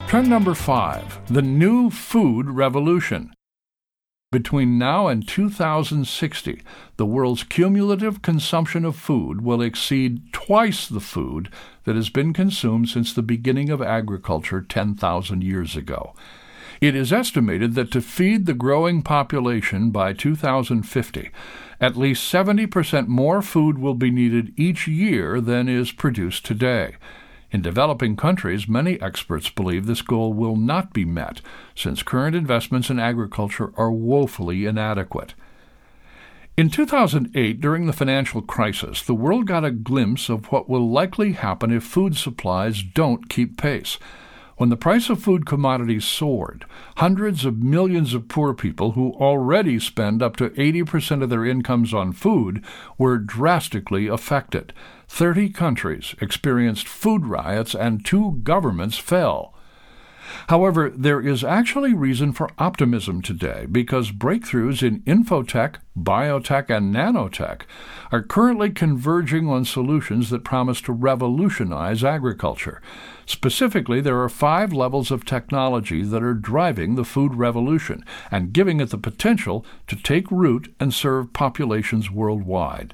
Trend number 5, the new food revolution. Between now and 2060, the world's cumulative consumption of food will exceed twice the food that has been consumed since the beginning of agriculture 10,000 years ago. It is estimated that to feed the growing population by 2050, at least 70% more food will be needed each year than is produced today. In developing countries, many experts believe this goal will not be met, since current investments in agriculture are woefully inadequate. In 2008, during the financial crisis, the world got a glimpse of what will likely happen if food supplies don't keep pace. When the price of food commodities soared, hundreds of millions of poor people who already spend up to 80% of their incomes on food were drastically affected. 30 countries experienced food riots and 2 governments fell. However, there is actually reason for optimism today because breakthroughs in infotech, biotech, and nanotech are currently converging on solutions that promise to revolutionize agriculture. Specifically, there are 5 levels of technology that are driving the food revolution and giving it the potential to take root and serve populations worldwide.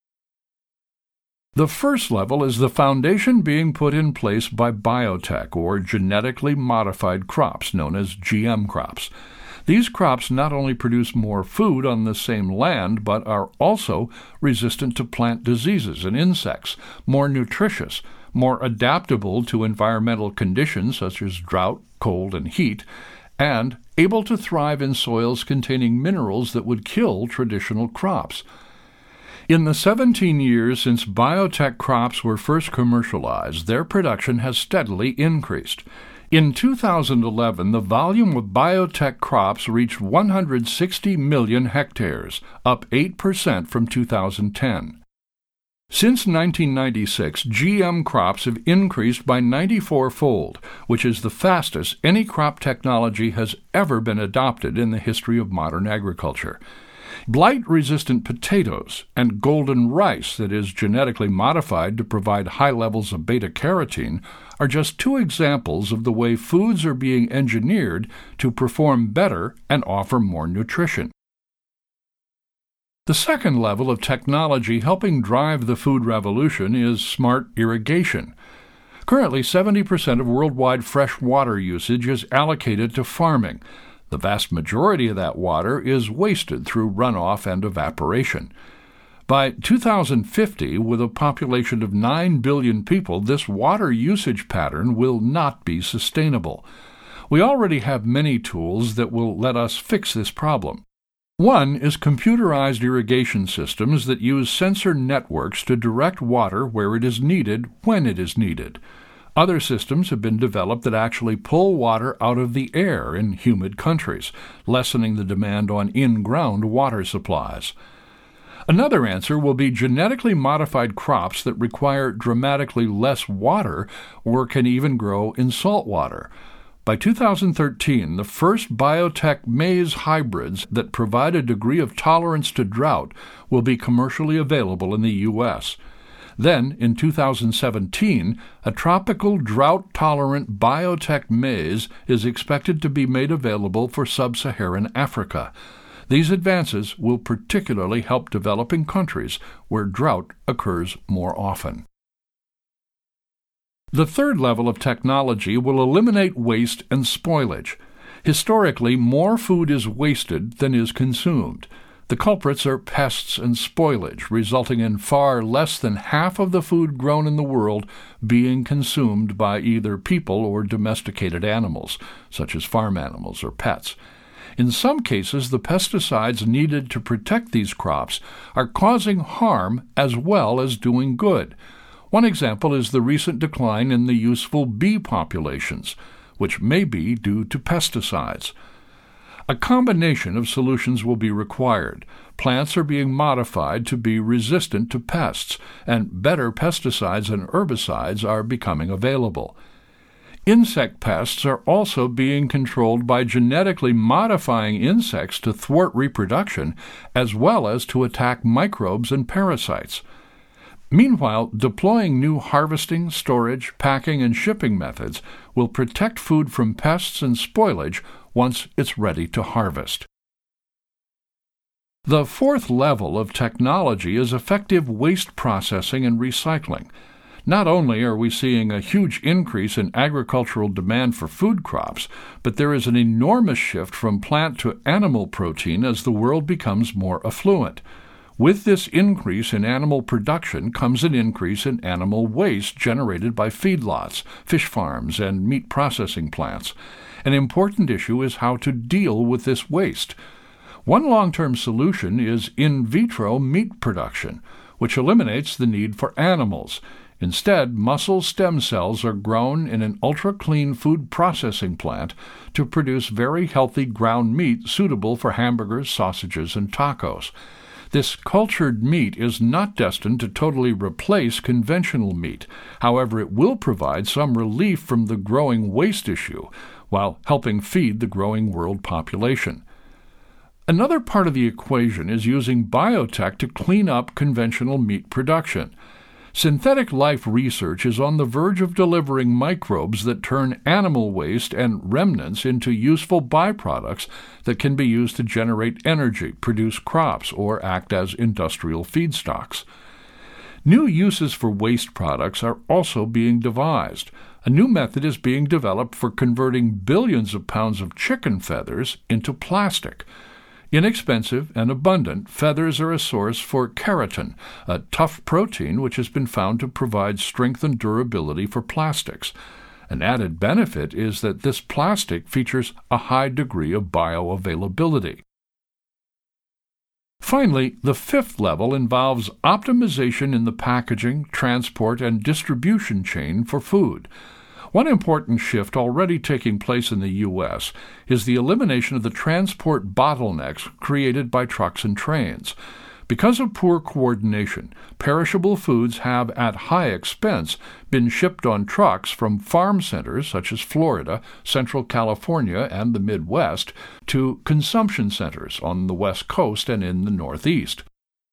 The first level is the foundation being put in place by biotech, or genetically modified crops, known as GM crops. These crops not only produce more food on the same land, but are also resistant to plant diseases and insects, more nutritious, more adaptable to environmental conditions such as drought, cold, and heat, and able to thrive in soils containing minerals that would kill traditional crops. In the 17 years since biotech crops were first commercialized, their production has steadily increased. In 2011, the volume of biotech crops reached 160 million hectares, up 8% from 2010. Since 1996, GM crops have increased by 94-fold, which is the fastest any crop technology has ever been adopted in the history of modern agriculture. Blight-resistant potatoes and golden rice that is genetically modified to provide high levels of beta-carotene are just 2 examples of the way foods are being engineered to perform better and offer more nutrition. The second level of technology helping drive the food revolution is smart irrigation. Currently, 70% of worldwide fresh water usage is allocated to farming. The vast majority of that water is wasted through runoff and evaporation. By 2050, with a population of 9 billion people, this water usage pattern will not be sustainable. We already have many tools that will let us fix this problem. One is computerized irrigation systems that use sensor networks to direct water where it is needed when it is needed. Other systems have been developed that actually pull water out of the air in humid countries, lessening the demand on in-ground water supplies. Another answer will be genetically modified crops that require dramatically less water or can even grow in salt water. By 2013, the first biotech maize hybrids that provide a degree of tolerance to drought will be commercially available in the U.S. Then, in 2017, a tropical drought-tolerant biotech maize is expected to be made available for sub-Saharan Africa. These advances will particularly help developing countries where drought occurs more often. The third level of technology will eliminate waste and spoilage. Historically, more food is wasted than is consumed. The culprits are pests and spoilage, resulting in far less than half of the food grown in the world being consumed by either people or domesticated animals, such as farm animals or pets. In some cases, the pesticides needed to protect these crops are causing harm as well as doing good. One example is the recent decline in the useful bee populations, which may be due to pesticides. A combination of solutions will be required. Plants are being modified to be resistant to pests, and better pesticides and herbicides are becoming available. Insect pests are also being controlled by genetically modifying insects to thwart reproduction, as well as to attack microbes and parasites. Meanwhile, deploying new harvesting, storage, packing, and shipping methods will protect food from pests and spoilage once it's ready to harvest. The fourth level of technology is effective waste processing and recycling. Not only are we seeing a huge increase in agricultural demand for food crops, but there is an enormous shift from plant to animal protein as the world becomes more affluent. With this increase in animal production comes an increase in animal waste generated by feedlots, fish farms, and meat processing plants. An important issue is how to deal with this waste. One long-term solution is in vitro meat production, which eliminates the need for animals. Instead, muscle stem cells are grown in an ultra-clean food processing plant to produce very healthy ground meat suitable for hamburgers, sausages, and tacos. This cultured meat is not destined to totally replace conventional meat. However, it will provide some relief from the growing waste issue, while helping feed the growing world population. Another part of the equation is using biotech to clean up conventional meat production. Synthetic life research is on the verge of delivering microbes that turn animal waste and remnants into useful byproducts that can be used to generate energy, produce crops, or act as industrial feedstocks. New uses for waste products are also being devised. A new method is being developed for converting billions of pounds of chicken feathers into plastic. Inexpensive and abundant, feathers are a source for keratin, a tough protein which has been found to provide strength and durability for plastics. An added benefit is that this plastic features a high degree of bioavailability. Finally, the fifth level involves optimization in the packaging, transport, and distribution chain for food. One important shift already taking place in the U.S. is the elimination of the transport bottlenecks created by trucks and trains. Because of poor coordination, perishable foods have, at high expense, been shipped on trucks from farm centers such as Florida, Central California, and the Midwest to consumption centers on the West Coast and in the Northeast.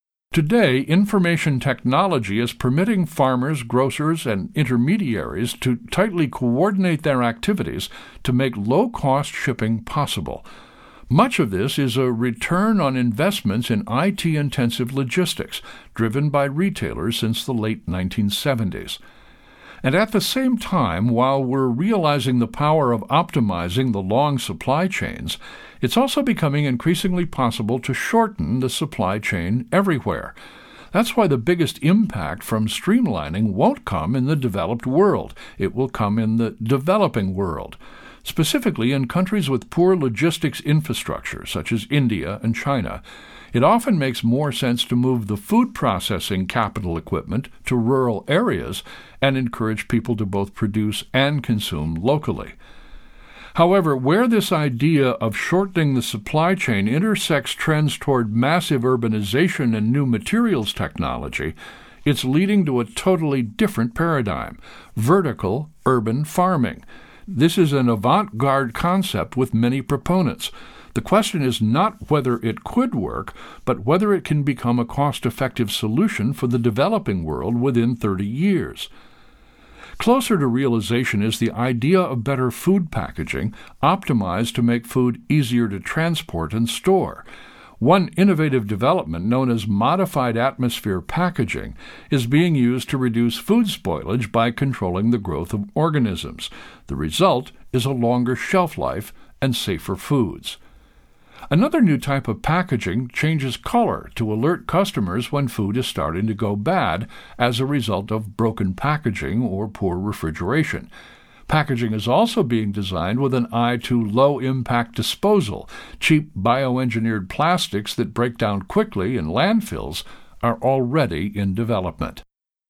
Today, information technology is permitting farmers, grocers, and intermediaries to tightly coordinate their activities to make low-cost shipping possible. Much of this is a return on investments in IT-intensive logistics, driven by retailers since the late 1970s. And at the same time, while we're realizing the power of optimizing the long supply chains, it's also becoming increasingly possible to shorten the supply chain everywhere. That's why the biggest impact from streamlining won't come in the developed world. It will come in the developing world. Specifically in countries with poor logistics infrastructure, such as India and China, it often makes more sense to move the food processing capital equipment to rural areas and encourage people to both produce and consume locally. However, where this idea of shortening the supply chain intersects trends toward massive urbanization and new materials technology, it's leading to a totally different paradigm: vertical urban farming. This is an avant-garde concept with many proponents. The question is not whether it could work, but whether it can become a cost-effective solution for the developing world within 30 years. Closer to realization is the idea of better food packaging, optimized to make food easier to transport and store. One innovative development, known as modified atmosphere packaging, is being used to reduce food spoilage by controlling the growth of organisms. The result is a longer shelf life and safer foods. Another new type of packaging changes color to alert customers when food is starting to go bad as a result of broken packaging or poor refrigeration. Packaging is also being designed with an eye to low-impact disposal. Cheap bioengineered plastics that break down quickly in landfills are already in development.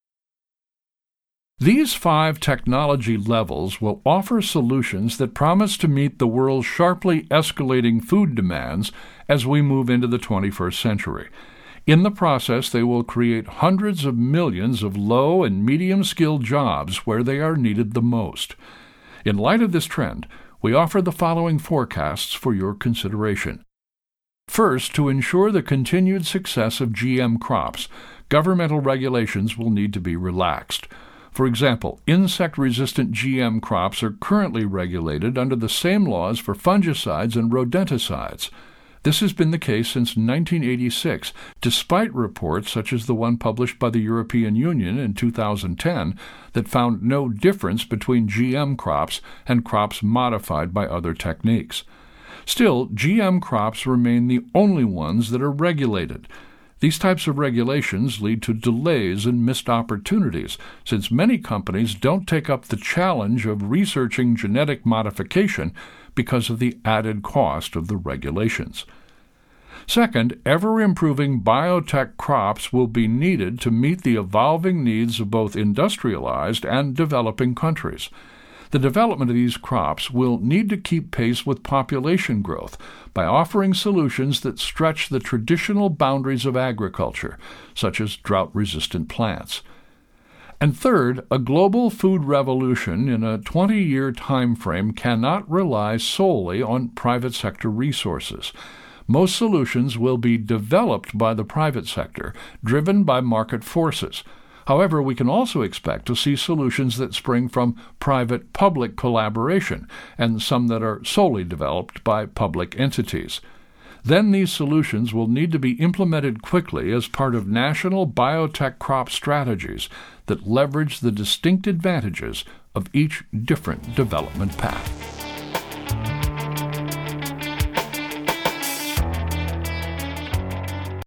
These 5 technology levels will offer solutions that promise to meet the world's sharply escalating food demands as we move into the 21st century. In the process, they will create hundreds of millions of low and medium-skilled jobs where they are needed the most. In light of this trend, we offer the following forecasts for your consideration. First, to ensure the continued success of GM crops, governmental regulations will need to be relaxed. For example, insect-resistant GM crops are currently regulated under the same laws for fungicides and rodenticides. This has been the case since 1986, despite reports such as the one published by the European Union in 2010 that found no difference between GM crops and crops modified by other techniques. Still, GM crops remain the only ones that are regulated. These types of regulations lead to delays and missed opportunities, since many companies don't take up the challenge of researching genetic modification because of the added cost of the regulations. Second, ever-improving biotech crops will be needed to meet the evolving needs of both industrialized and developing countries. The development of these crops will need to keep pace with population growth by offering solutions that stretch the traditional boundaries of agriculture, such as drought-resistant plants. And third, a global food revolution in a 20-year time frame cannot rely solely on private sector resources. Most solutions will be developed by the private sector, driven by market forces. However, we can also expect to see solutions that spring from private-public collaboration, and some that are solely developed by public entities. Then these solutions will need to be implemented quickly as part of national biotech crop strategies that leverage the distinct advantages of each different development path.